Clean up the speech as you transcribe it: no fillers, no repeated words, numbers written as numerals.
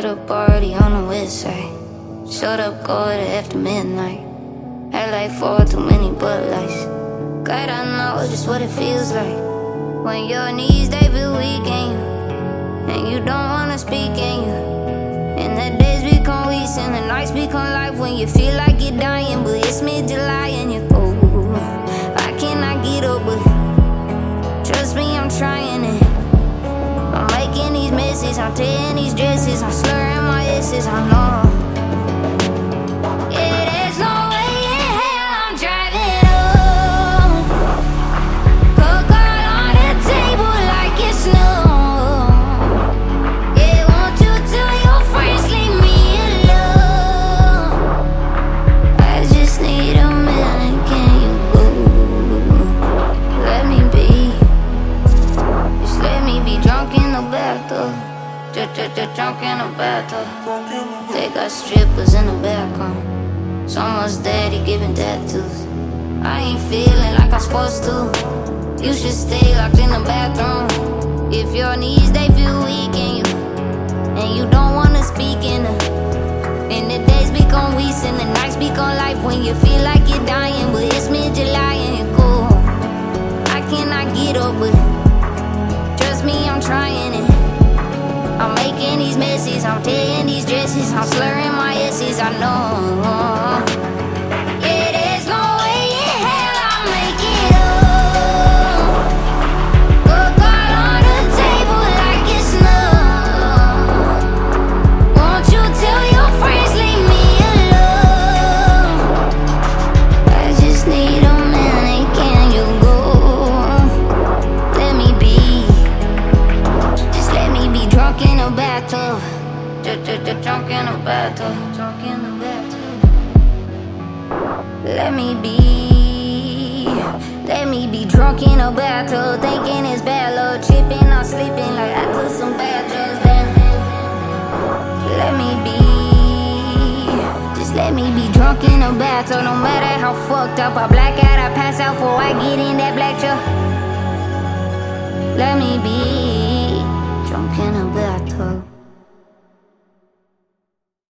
a party on the west side. Showed up quarter after midnight. Had like 4 too many Bud Lights. God, I know just what it feels like when your knees, they feel weak and you don't wanna speak and you. And the days become weeks and the nights become life when you feel like you're dying, but it's mid-July and you're cold. I cannot get up, but trust me, I'm trying it. I'm making these messes, I'm tearing these dresses, I'm slurring my S's, I know. Yeah, there's no way in hell I'm driving home. Coke all on the table like it's new. Yeah, won't you tell your friends leave me alone? I just need a minute, can you go? Let me be. Just let me be drunk in the bathtub. Drunk in the bathtub. They got strippers in the background. Someone's daddy giving tattoos. I ain't feeling like I'm supposed to. You should stay locked in the bathroom. If your knees, they feel weak and you don't wanna speak in the days become weeks and the nights become life when you feel like you're dying, but it's mid-July and you're cool. I cannot get up, but trust me, I'm trying it. I'm making these messes, I'm tearing these dresses, I'm slurring my S's, I know. Yeah, there's no way in hell I'll make it up. Coke all on the table like it's new. Won't you tell your friends leave me alone? I just need a minute, can you go? Let me be. Just let me be drunk in the bathtub. Drunk in the bathtub. Drunk in the bathtub. Let me be drunk in a bathtub, thinking it's bad luck, tripping, I'm sleeping like I took some bad drugs. Then let me be, just let me be drunk in a bathtub. No matter how fucked up I black out, I pass out before I get in that black truck. Let me be drunk in a bathtub.